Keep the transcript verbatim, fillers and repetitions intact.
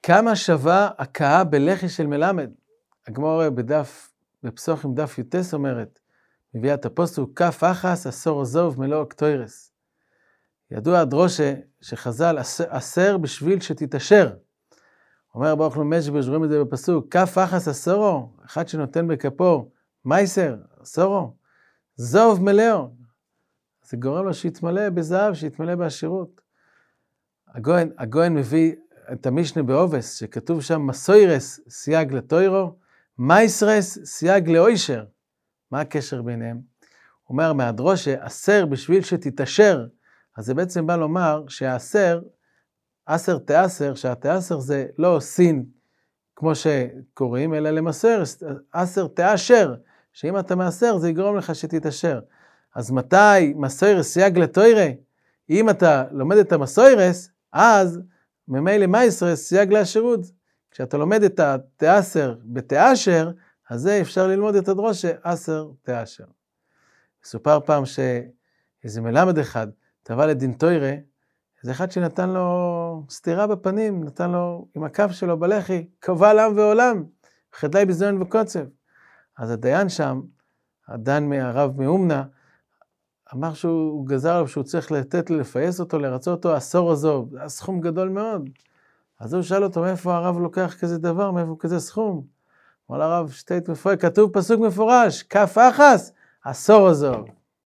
כמה שווה הכאה בלחי של מלמד? הגמרא בדף, בפסוח עם דף יוטס אומרת, מביאה את הפוסוק, כף אחס עשור עזוב מלוא אקטוירס. ידוע הדרושה שחז"ל אסר בשביל שתתאשר. אומר ברוך למז'בש, רואים את זה בפסוק, כף אחס עשורו, אחד שנותן בכפו, מייסר, עשורו, זוב מלאו. זה גורם לו שיתמלא בזהב, שיתמלא בעשירות. הגויין, הגויין מביא את המשנה בעובס, שכתוב שם מסוירס סייג לתוירו, מייסרס סייג לאוישר. מה הקשר ביניהם? הוא אומר מהדרושה, אסר בשביל שתתאשר, אז זה בעצם בא לומר שהאסר, אסר תאסר, שהתאסר זה לא סין, כמו שקוראים, אלא למסר, אסר תאשר, שאם אתה מאסר זה יגרום לך שתתאשר. אז מתי מסוירס סייג לתוירה? אם אתה לומד את המסוירס, אז ממילא מייסרס סייג לאשרות. כשאתה לומד את התאסר בתאשר, אז זה אפשר ללמוד את הדרושה, אסר תאשר. מסופר פעם שאיזה מלמד אחד, טבע לדין תוירה, זה אחד שנתן לו סתירה בפנים, נתן לו עם הכף שלו בלחי, קבל עם ועולם, חדלי בזיון וקוצב. אז הדיין שם, הדיין מהרב מאומנה, אמר שהוא גזר עליו שהוא צריך לתת לפייס אותו, לרצות אותו, עשור עזוב, זה סכום גדול מאוד. אז הוא שאל אותו, מאיפה הרב לוקח כזה דבר, מאיפה כזה סכום? אמר לרב, שתית מפורש, כתוב פסוק מפורש, כף אחס, עשור עזוב.